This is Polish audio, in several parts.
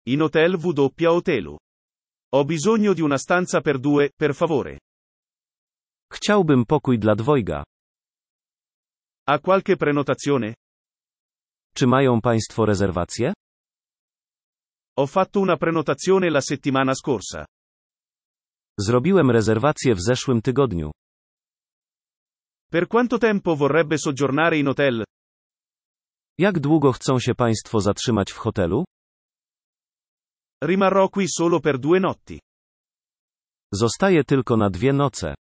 In hotel W Hotelu. Ho bisogno di una stanza per due, per favore. Chciałbym pokój dla dwojga. Ha qualche prenotazione? Czy mają Państwo rezerwację? Ho fatto una prenotazione la settimana scorsa. Zrobiłem rezerwację w zeszłym tygodniu. Per quanto tempo vorrebbe soggiornare in hotel? Jak długo chcą się Państwo zatrzymać w hotelu? Rimarrò qui solo per 2 notti. Zostaję tylko na 2 noce.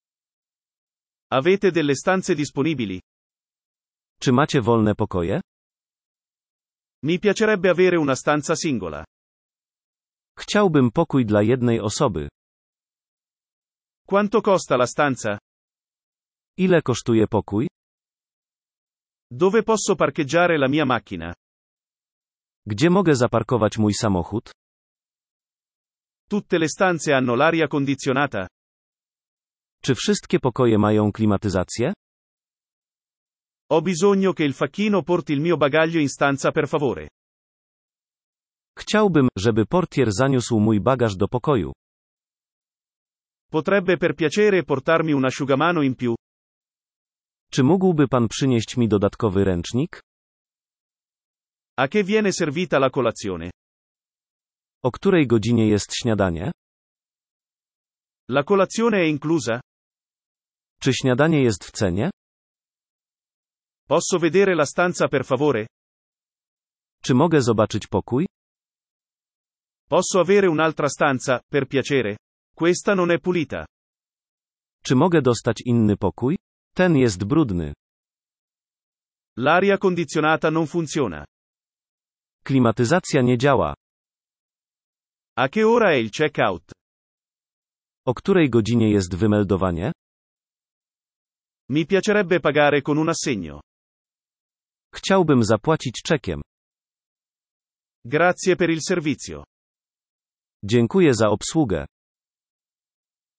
Avete delle stanze disponibili? Czy macie wolne pokoje? Mi piacerebbe avere una stanza singola. Chciałbym pokój dla jednej osoby. Quanto costa la stanza? Ile kosztuje pokój? Dove posso parcheggiare la mia macchina? Gdzie mogę zaparkować mój samochód? Tutte le stanze hanno l'aria condizionata? Czy wszystkie pokoje mają klimatyzację? Ho bisogno che il facchino porti il mio bagaglio in stanza per favore. Chciałbym, żeby portier zaniósł mój bagaż do pokoju. Potrebbe per piacere portarmi un asciugamano in più? Czy mógłby Pan przynieść mi dodatkowy ręcznik? A che viene servita la colazione? O której godzinie jest śniadanie? La colazione è inclusa? Czy śniadanie jest w cenie? Posso vedere la stanza per favore? Czy mogę zobaczyć pokój? Posso avere un'altra stanza, per piacere? Questa non è pulita. Czy mogę dostać inny pokój? Ten jest brudny. L'aria condizionata non funziona. Klimatyzacja nie działa. A che ora è il check-out? O której godzinie jest wymeldowanie? Mi piacerebbe pagare con un assegno. Chciałbym zapłacić czekiem. Grazie per il servizio. Dziękuję za obsługę.